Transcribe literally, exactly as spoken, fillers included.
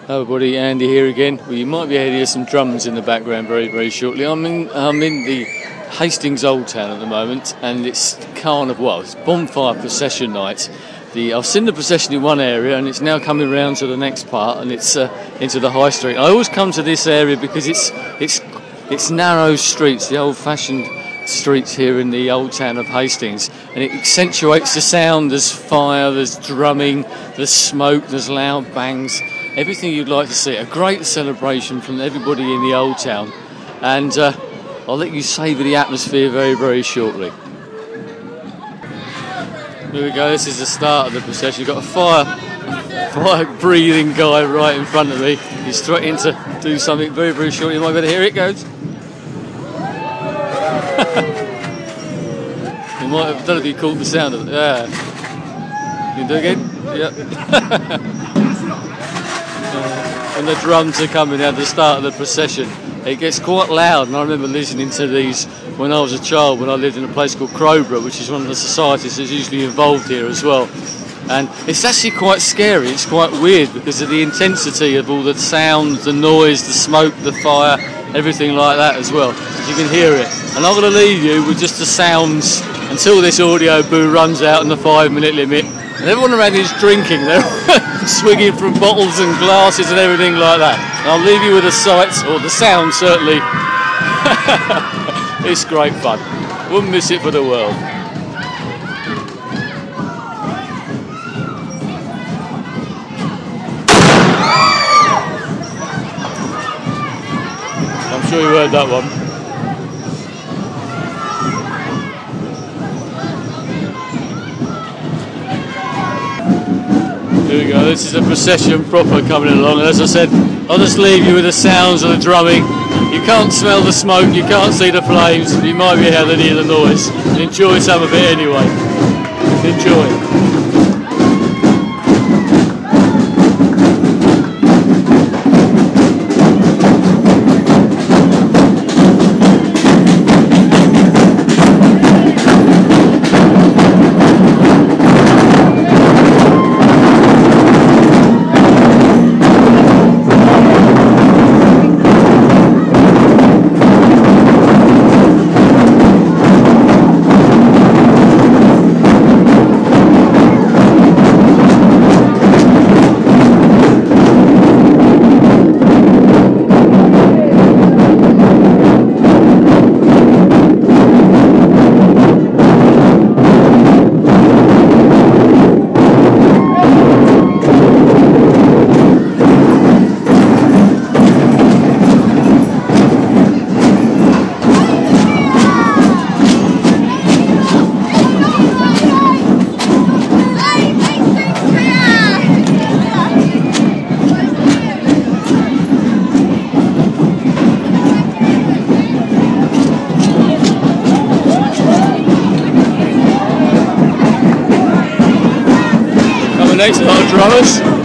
Hello everybody, Andy here again. Well, you might be able to hear some drums in the background very, very shortly. I'm in, I'm in the Hastings Old Town at the moment, and it's carnival, well, it's bonfire procession night. The, I've seen the procession in one area, and it's now coming round to the next part, and it's uh, into the High Street. I always come to this area because it's it's it's narrow streets, the old-fashioned streets here in the old town of Hastings, and it accentuates the sound. There's fire, there's drumming, there's smoke, there's loud bangs. Everything you'd like to see. A great celebration from everybody in the old town, and uh, I'll let you savour the atmosphere very, very shortly. Here we go. This is the start of the procession. You've got a fire, fire-breathing guy right in front of me. He's threatening to do something very, very shortly. You might better hear it. Goes. You might have, I don't know if you caught the sound of it. Yeah. You can do it again. Yep. And the drums are coming out at the start of the procession. It gets quite loud, and I remember listening to these when I was a child, when I lived in a place called Crowborough, which is one of the societies that's usually involved here as well. And it's actually quite scary, it's quite weird because of the intensity of all the sounds, the noise, the smoke, the fire, everything like that as well. You can hear it. And I'm going to leave you with just the sounds until this audio boo runs out in the five minute limit. And everyone around is drinking, they're swinging from bottles and glasses and everything like that. And I'll leave you with the sights, or the sound certainly. It's great fun. Wouldn't miss it for the world. I'm sure you heard that one. Here we go, this is a procession proper coming along, and as I said, I'll just leave you with the sounds of the drumming. You can't smell the smoke, you can't see the flames, you might be able to hear the noise. Enjoy some of it anyway. Enjoy. Next, our drummers.